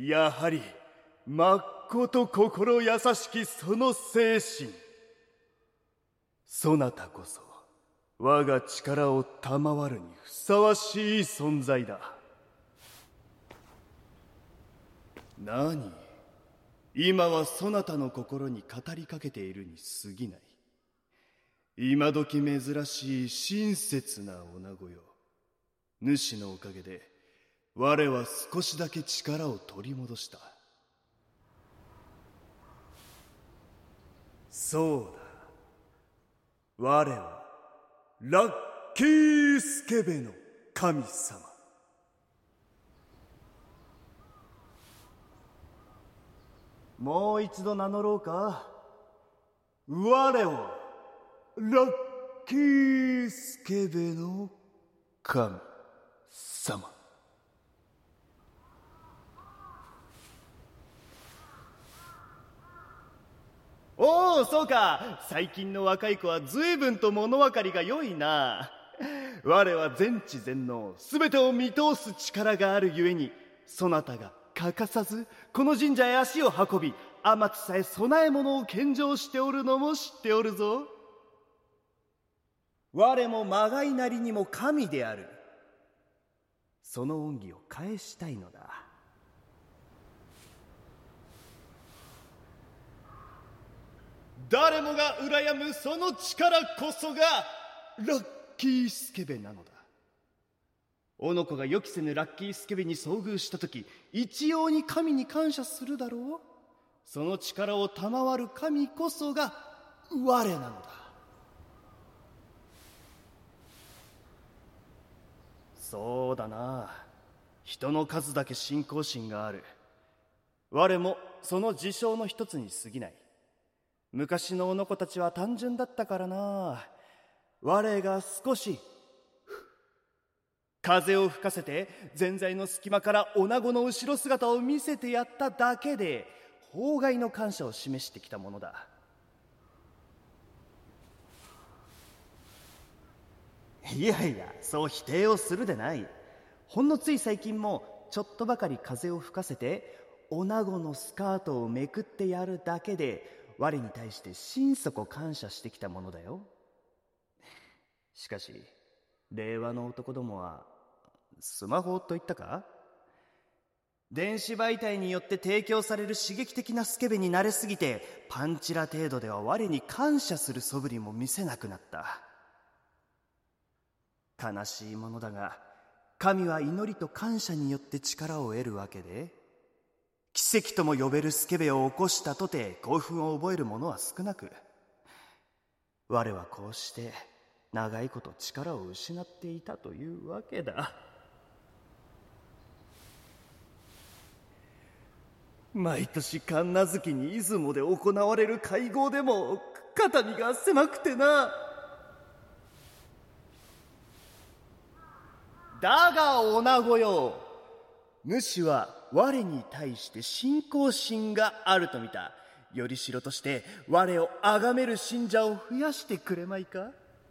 やはりまっこと心優しきその精神、そなたこそ我が力を賜るにふさわしい存在だ。何、今はそなたの心に語りかけているに過ぎない。今時珍しい親切な女子よ。主のおかげで我は少しだけ力を取り戻した。そうだ、我はラッキースケベの神様。もう一度名乗ろうか。我はラッキースケベの神様。おお、そうか。最近の若い子は随分と物分かりが良いな。我は全知全能、すべてを見通す力があるゆえに、そなたが欠かさずこの神社へ足を運び、天地さえ供え物を献上しておるのも知っておるぞ。我もまがいなりにも神である。その恩義を返したいのだ。誰もが羨むその力こそがラッキースケベなのだ。おの子が予期せぬラッキースケベに遭遇したとき、一様に神に感謝するだろう。その力を賜る神こそが我なのだ。そうだな。人の数だけ信仰心がある。我もその事象の一つに過ぎない。昔のおの子たちは単純だったからな。我が少し風を吹かせてぜんざいの隙間から女子の後ろ姿を見せてやっただけで法外の感謝を示してきたものだ。いやいや、そう否定をするでない。ほんのつい最近もちょっとばかり風を吹かせて女子のスカートをめくってやるだけで我に対して心底感謝してきたものだよ。しかし令和の男どもはスマホと言ったか。電子媒体によって提供される刺激的なスケベに慣れすぎて、パンチラ程度では我に感謝する素振りも見せなくなった。悲しいものだが、神は祈りと感謝によって力を得るわけで、奇跡とも呼べるスケベを起こしたとて興奮を覚える者は少なく、我はこうして長いこと力を失っていたというわけだ。毎年神無月に出雲で行われる会合でも肩身が狭くてな。だが女子よ、主は我に対して信仰心があると見た。よりしろとして我を崇める信者を増やしてくれまいか。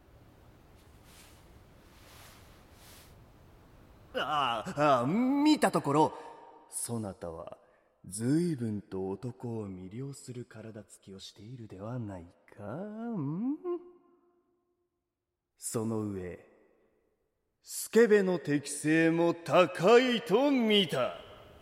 見たところそなたは随分と男を魅了する体つきをしているではないか。その上スケベの適性も高いと見た。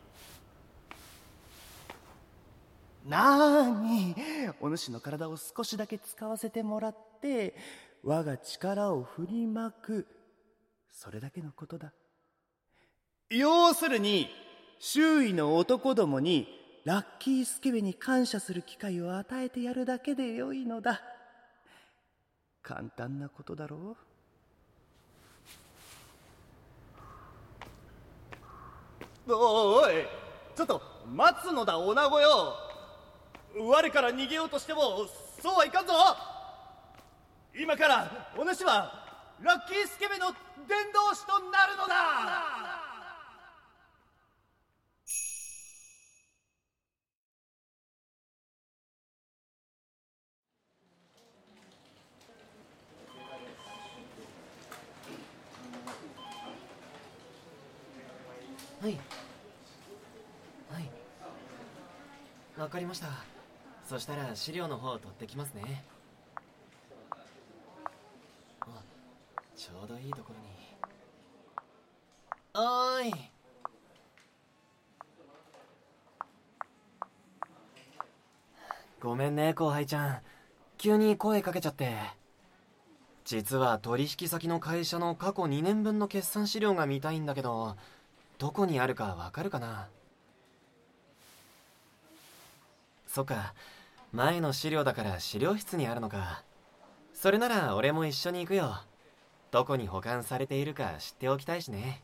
なーに、お主の体を少しだけ使わせてもらって我が力を振りまく、それだけのことだ。要するに周囲の男どもにラッキースケベに感謝する機会を与えてやるだけでよいのだ。簡単なことだろう。おい、ちょっと待つのだ女子よ。我から逃げようとしてもそうはいかんぞ。今からお主はラッキースケベの伝道師となるのだ。 はいはい。 わかりました。そしたら資料の方を取ってきますね。あ、ちょうどいいところに。おーい。ごめんね、後輩ちゃん。急に声かけちゃって。実は取引先の会社の過去2年分の決算資料が見たいんだけど、どこにあるかわかるかな？そっか、前の資料だから資料室にあるのか。それなら俺も一緒に行くよ。どこに保管されているか知っておきたいしね。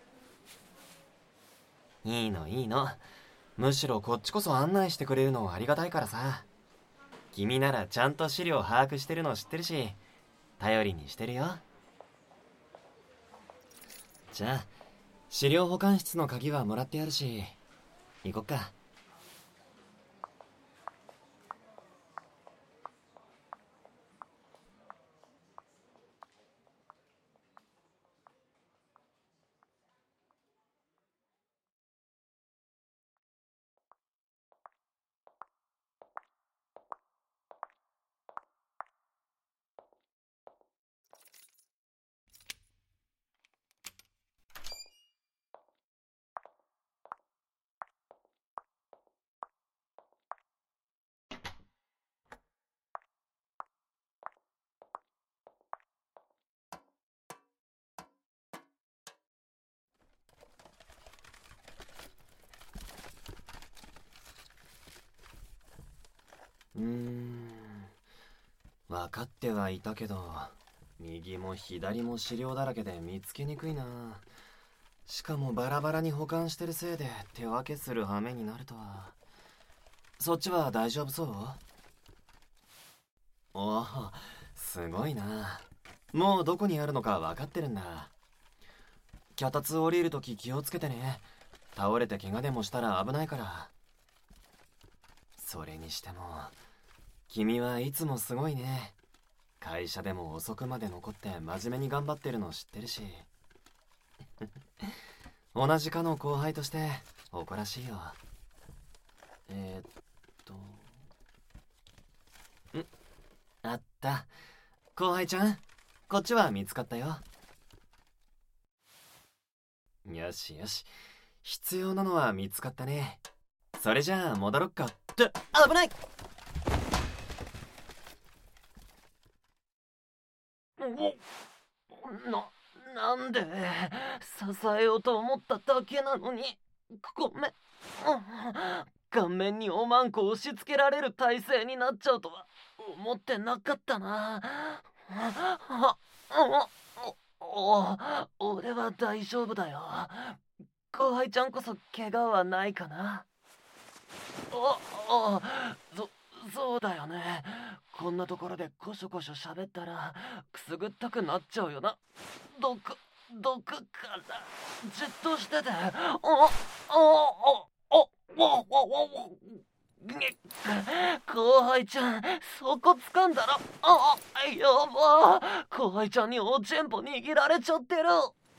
いいのいいの。むしろこっちこそ案内してくれるのありがたいからさ。君ならちゃんと資料把握してるの知ってるし、頼りにしてるよ。じゃあ、資料保管室の鍵はもらってあるし、行こっか。分かってはいたけど、右も左も資料だらけで見つけにくいな。しかもバラバラに保管してるせいで手分けする羽目になるとは。そっちは大丈夫そう？おお、すごいな。もうどこにあるのか分かってるんだ。脚立降りるとき気をつけてね。倒れて怪我でもしたら危ないから。それにしても君はいつもすごいね。会社でも遅くまで残って真面目に頑張ってるの知ってるし。同じ課の後輩として誇らしいよ。あった。後輩ちゃん、こっちは見つかったよ。よしよし、必要なのは見つかったね。それじゃあ戻ろっか。って危ない。なんで支えようと思っただけなのに。ごめん。顔面におまんこ押し付けられる体勢になっちゃうとは思ってなかったな。俺は大丈夫だよ。後輩ちゃんこそ怪我はないかな？あ、そうだよね。こんなところでコショコショ喋ったらくすぐったくなっちゃうよな。毒からじっとしてて。後輩ちゃん、そこ掴んだら、やば。後輩ちゃんにおちんぽ握られちゃってる。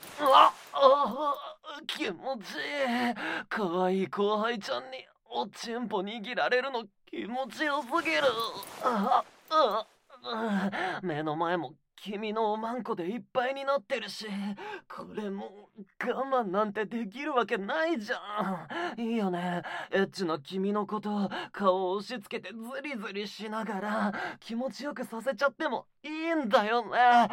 気持ちいい。かわいい後輩ちゃんにおちんぽ握られるの気持ちよすぎる。目の前も君のおまんこでいっぱいになってるし、これもう我慢なんてできるわけないじゃん。いいよね、エッチな君のこと顔を押し付けてズリズリしながら気持ちよくさせちゃってもいいんだよね。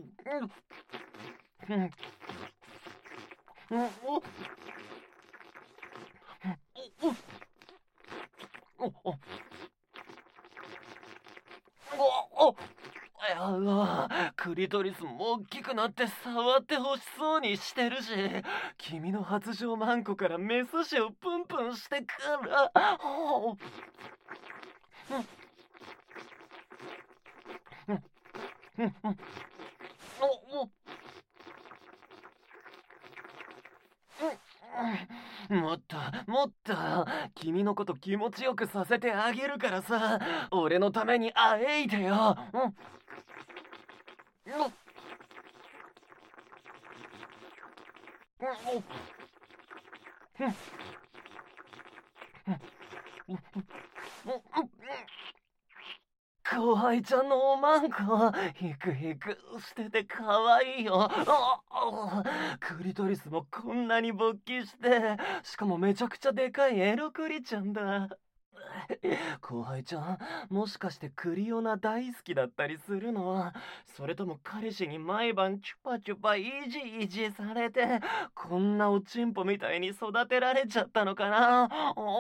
クリトリスも大きくなって触ってほしそうにしてるし、君の発情マンコからメス種をプンプンしてから。もっともっと君のこと気持ちよくさせてあげるからさ、俺のためにあえいでよ。 後輩ちゃんのおまんこ、ヒクヒクしててかわいいよ。クリトリスもこんなに勃起して、しかもめちゃくちゃでかいエロクリちゃんだ。後輩ちゃん、もしかしてクリオナ大好きだったりするの？それとも彼氏に毎晩チュパチュパイジイジされて、こんなおちんぽみたいに育てられちゃったのかな？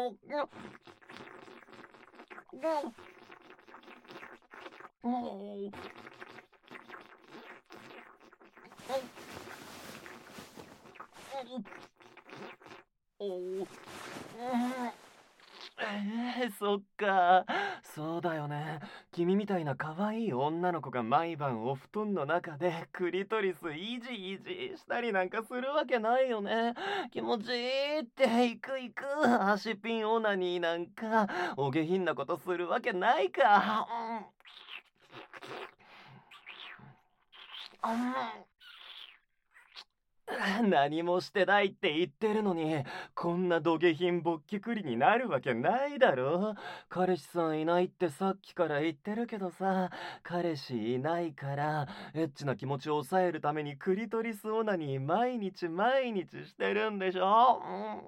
そっか。そうだよね。君みたいな可愛い女の子が毎晩お布団の中でクリトリスイジイジしたりなんかするわけないよね。気持ちいいって行く行く。足ピンオナニーなんかお下品なことするわけないか。何もしてないって言ってるのに、こんな土下品ぼっきくりになるわけないだろ。彼氏さんいないってさっきから言ってるけどさ、彼氏いないからエッチな気持ちを抑えるためにクリトリスオナニー毎日毎日してるんでしょ。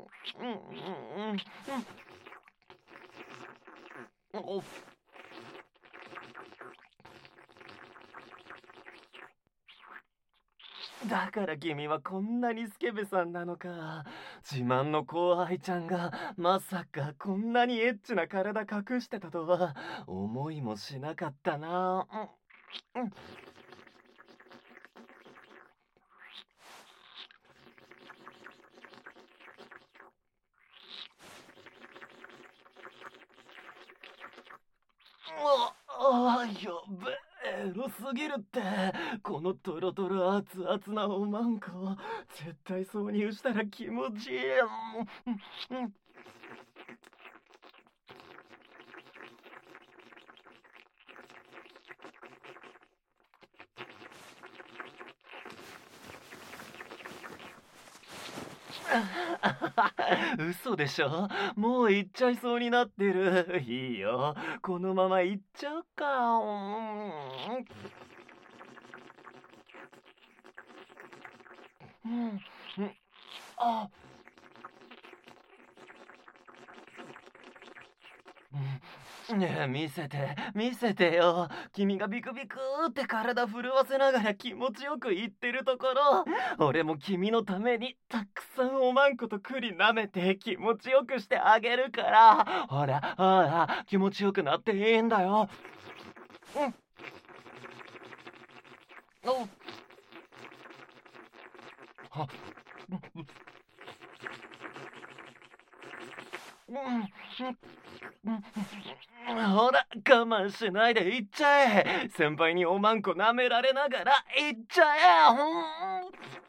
だから君はこんなにスケベさんなのか。自慢の後輩ちゃんがまさかこんなにエッチな体隠してたとは思いもしなかったな。やべえ、エロすぎるって。このトロトロ熱々なおまんこ、絶対挿入したら気持ちいい。嘘でしょ？もう行っちゃいそうになってる。いいよ。このまま行っちゃうか。あ、ねえ、見せて、見せてよ。君がビクビクって体震わせながら気持ちよく言ってるところ、俺も君のためにたくさんおまんこと栗舐めて気持ちよくしてあげるから。ほら、ほら、気持ちよくなっていいんだよ。おはほら、我慢しないで行っちゃえ。先輩におまんこ舐められながら行っちゃえ。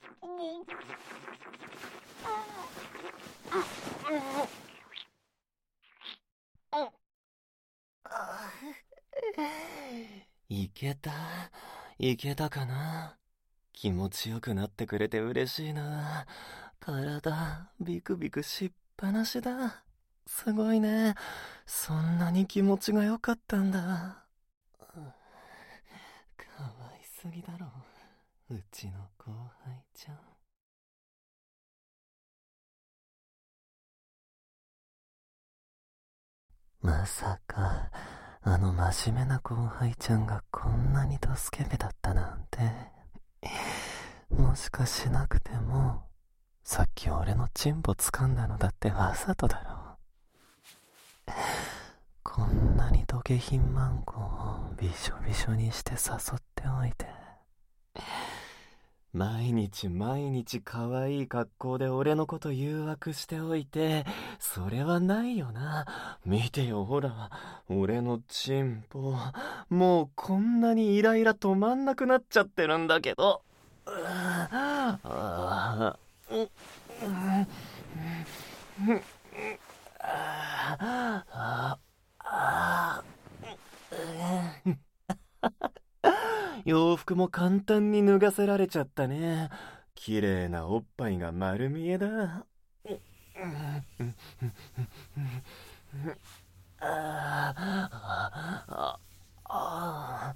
いけた、いけたかな。気持ちよくなってくれて嬉しいな。体ビクビクしっぱなしだ。すごいね。そんなに気持ちが良かったんだ。かわいすぎだろ、うちの後輩ちゃん。まさかあの真面目な後輩ちゃんがこんなにドスケベだったなんて。もしかしなくても、さっき俺のチンポ掴んだのだってわざとだろ。こんなに土下品マンコをびしょびしょにして誘っておいて、毎日毎日可愛い格好で俺のこと誘惑しておいて、それはないよな。見てよ、ほら、俺のチンポ、もうこんなにイライラ止まんなくなっちゃってるんだけど。洋服も簡単に脱がせられちゃったね。綺麗なおっぱいが丸見えだ。 あ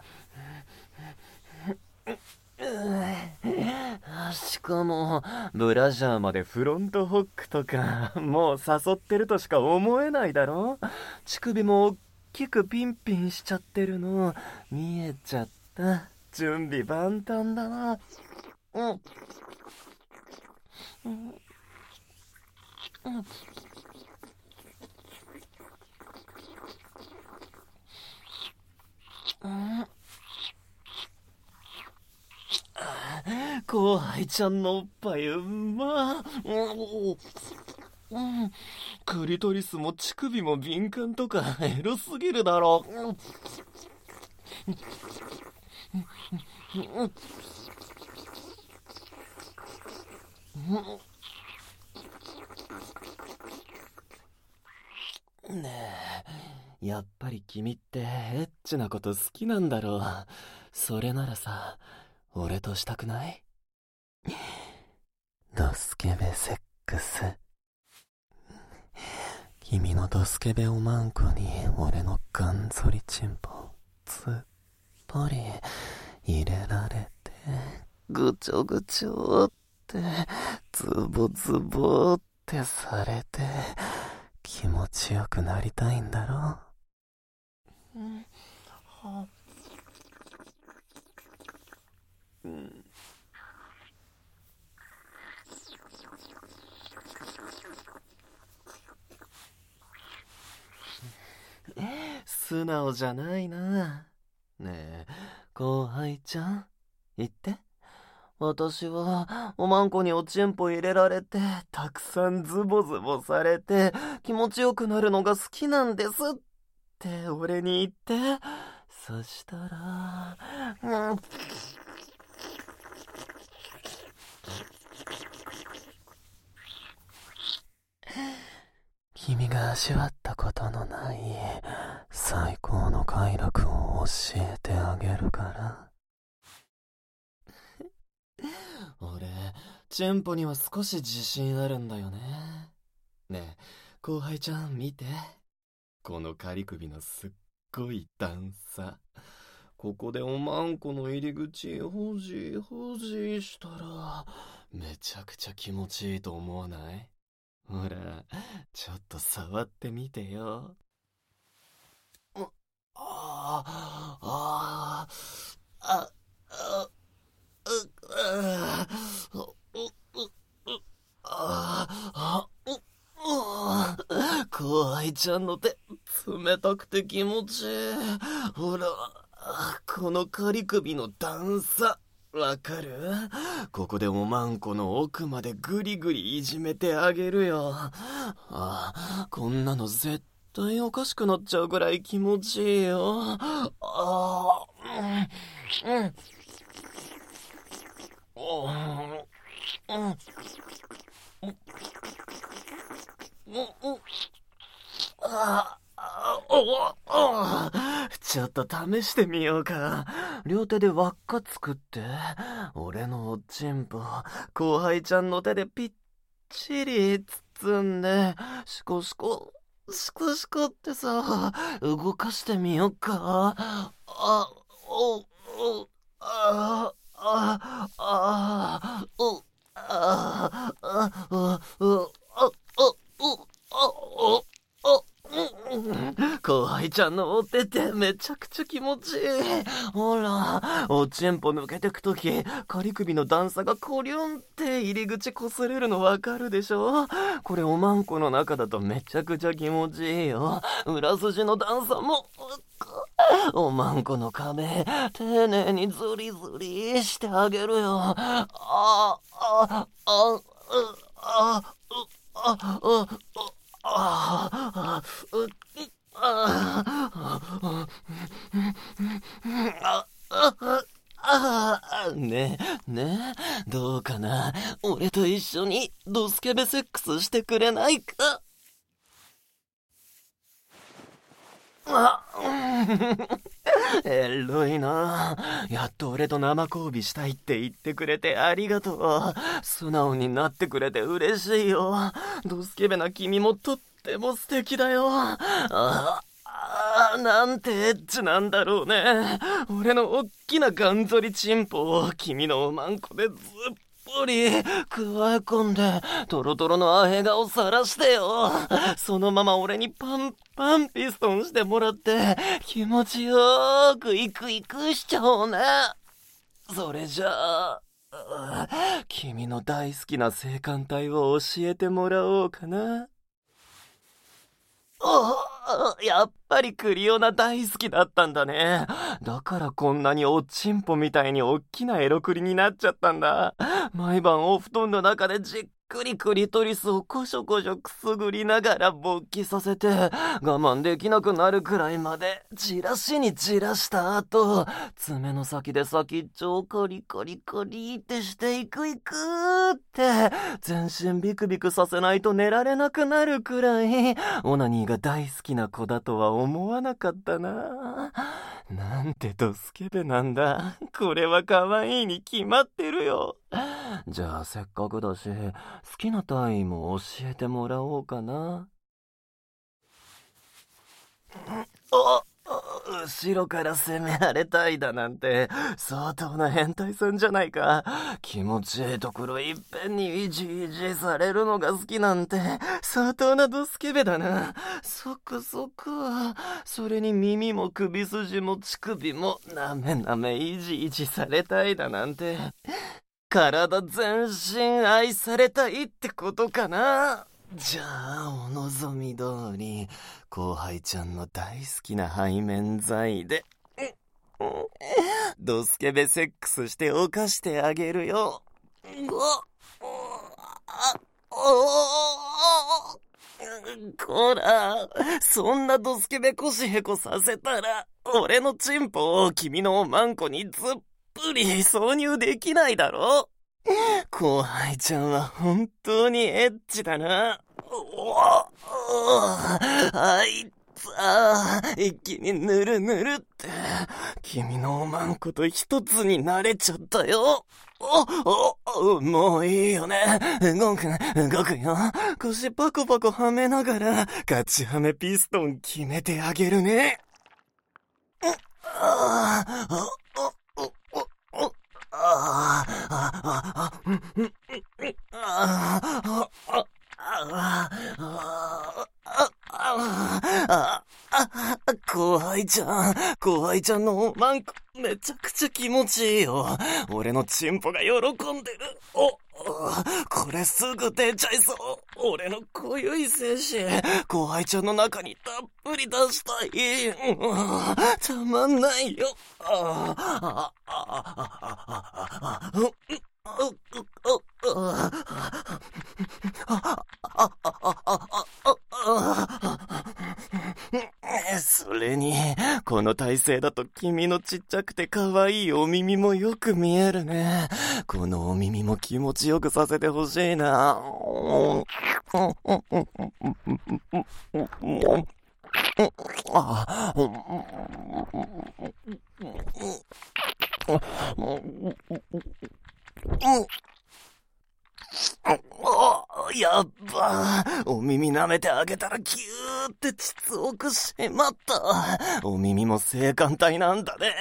しかもブラジャーまでフロントホックとかもう誘ってるとしか思えないだろ。乳首もおっきくピンピンしちゃってるの見えちゃった。準備万端だな。後輩ちゃんのおっぱいうま。クリトリスも乳首も敏感とかエロすぎるだろ。ねえ、やっぱり君ってエッチなこと好きなんだろう。それならさ、俺としたくない？ドスケベセックス。君のドスケベおまんこに俺のガンゾリチンポつっぽり入れられて、ぐちょぐちょってズボズボってされて気持ちよくなりたいんだろ。素直じゃないな。ねえ、後輩ちゃん、言って。私はおまんこにおちんぽ入れられて、たくさんズボズボされて気持ちよくなるのが好きなんですって俺に言って。そしたら君が味わったことのない最高の快楽を教えてあげるから。俺、チンポには少し自信あるんだよね。ねえ、後輩ちゃん見て。この仮首のすっごい段差。ここでおまんこの入り口ほじほじしたらめちゃくちゃ気持ちいいと思わない？ほら、ちょっと触ってみてよ。後輩ちゃんの手冷たくて気持ちいい。ほら、この仮首の段差わかる？ここでおまんこの奥までグリグリいじめてあげるよ。こんなの絶対おかしくなっちゃうぐらい気持ちいいよ。ちょっと試してみようか。両手で輪っか作って、俺のおちんぽ後輩ちゃんの手でぴっちり包んで、シコシコシコシコってさ、動かしてみようか。後輩ちゃんのお手手めちゃくちゃ気持ちいい。ほら、おちんぽ抜けてくとき、仮首の段差がコリョンって入り口擦れるのわかるでしょ？これおまんこの中だとめちゃくちゃ気持ちいいよ。裏筋の段差も、おまんこの壁、丁寧にズリズリしてあげるよ。ねえ、ねえ、どうかな？俺と一緒にドスケベセックスしてくれないか？エロいな。やっと俺と生交尾したいって言ってくれてありがとう。素直になってくれて嬉しいよ。ドスケベな君もとっても素敵だよ。 なんてエッチなんだろうね。俺のおっきなガンゾリチンポを君のおまんこでずっぽりくわえ込んでトロトロのアヘ顔をさらしてよ。そのまま俺にパンパンピストンしてもらって気持ちよーくイクイクしちゃおうね。それじゃあ君の大好きな性感帯を教えてもらおうかな。やっぱりクリオナ大好きだったんだね。だからこんなにおちんぽみたいにおっきなエロクリになっちゃったんだ。毎晩お布団の中でじっくりクリトリスをコショコショくすぐりながら勃起させて我慢できなくなるくらいまでじらしにじらした後、爪の先で先っちょをコリコリコリってしていくいくって全身ビクビクさせないと寝られなくなるくらいオナニーが大好きな子だとは思わなかったな。なんてドスケベなんだ。これは可愛いに決まってるよ。じゃあせっかくだし好きな体位も教えてもらおうかな。後ろから攻められたいだなんて相当な変態さんじゃないか。気持ちいいところいっぺんにイジイジされるのが好きなんて相当なドスケベだな。そっか。それに耳も首筋も乳首もなめなめイジイジされたいだなんて体全身愛されたいってことかな。じゃあお望み通り後輩ちゃんの大好きな背面剤でドスケベセックスして犯してあげるよ。こら、そんなドスケベコシヘコさせたら俺のチンポを君のおまんこにずっぷり挿入できないだろ。後輩ちゃんは本当にエッチだな。あいつ一気にぬるぬるって君のおまんこと一つになれちゃったよ。もういいよね。動くよ。腰パコパコはめながらガチはめピストン決めてあげるね。後輩ちゃんのおまんこめちゃくちゃ気持ちいいよ。俺のチンポが喜んでる。これすぐ出ちゃいそう。俺の濃ゆい精子後輩ちゃんの中にたっぷり出したい。たまんないよ。それにこの体勢だと君のちっちゃくて可愛いお耳もよく見えるね。このお耳も気持ちよくさせてほしいな。やっばお耳舐めてあげたらキューって膣奥しまった。お耳も性感帯なんだね。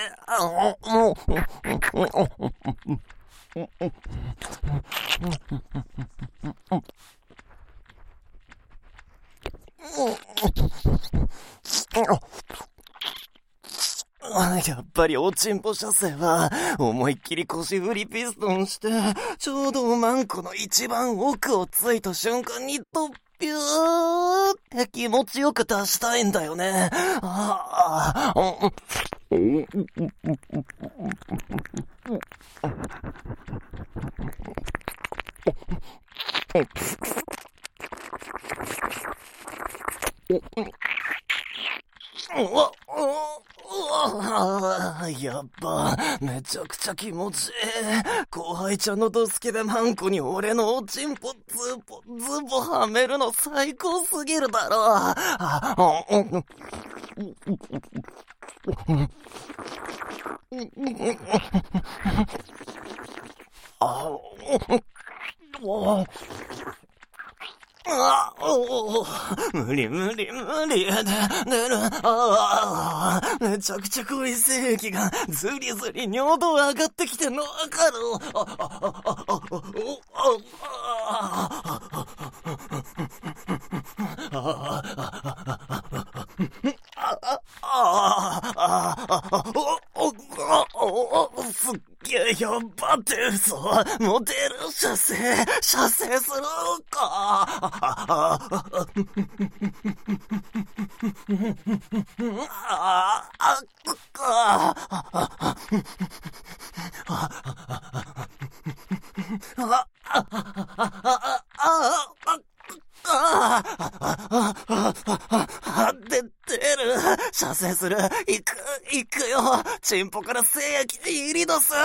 やっぱりおちんぽ射精は思いっきり腰振りピストンしてちょうどおまんこの一番奥をついた瞬間にとっぴゅーって気持ちよく出したいんだよね。やっぱめちゃくちゃ気持ちいい。後輩ちゃんのドスケベマンコに俺のおちんぽズボはめるの最高すぎるだろ。 無理。めちゃくちゃ濃い精液がずりずり尿道上がってきてんのわかる。すっげえやっばって嘘。モデル射精するか。出る。射精する。行くよ。チンポから精液に入り出す。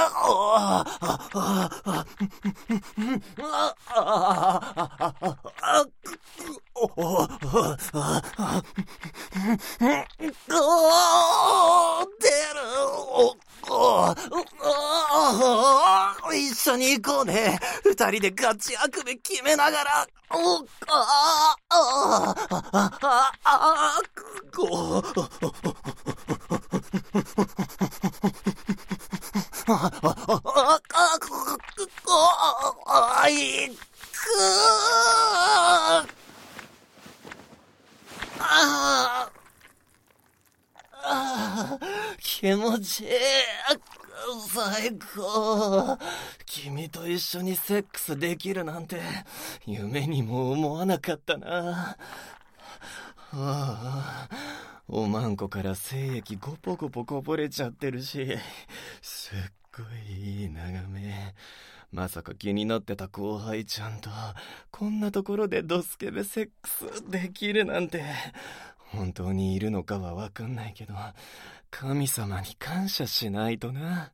出る。一緒に行こうね。二人でガチあくび決めながら。気持ちいい。最高。君と一緒にセックスできるなんて夢にも思わなかったな。おまんこから精液ゴポゴポこぼれちゃってるし、すっごいいい眺め。まさか気になってた後輩ちゃんとこんなところでドスケベセックスできるなんて。本当にいるのかはわかんないけど、神様に感謝しないとな。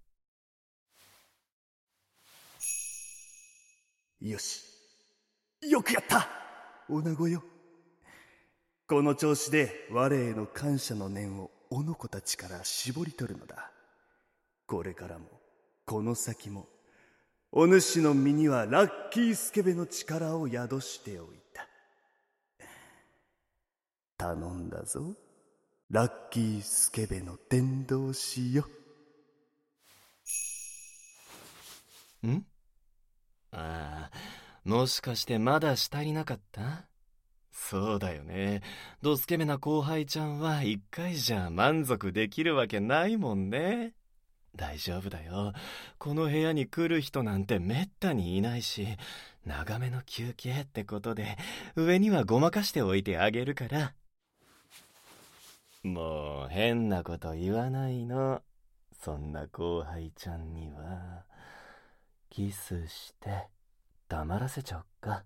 よし、よくやった、女子よ。この調子で我への感謝の念をおの子たちから絞り取るのだ。これからもこの先もお主の身にはラッキースケベの力を宿しておいた。頼んだぞ、ラッキースケベの伝道師よ。 もしかしてまだしたりなかった？そうだよね。ドスケベな後輩ちゃんは一回じゃ満足できるわけないもんね。大丈夫だよ。この部屋に来る人なんてめったにいないし、長めの休憩ってことで上にはごまかしておいてあげるから。もう変なこと言わないの。そんな後輩ちゃんにはキスして黙らせちゃおっか。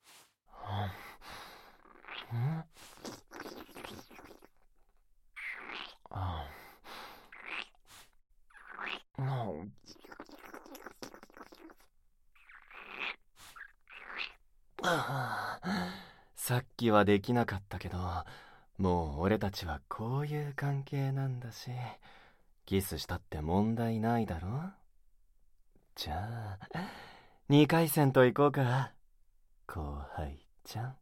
さっきはできなかったけど、もう俺たちはこういう関係なんだし、キスしたって問題ないだろ。じゃあ2回戦と行こうか、後輩ちゃん。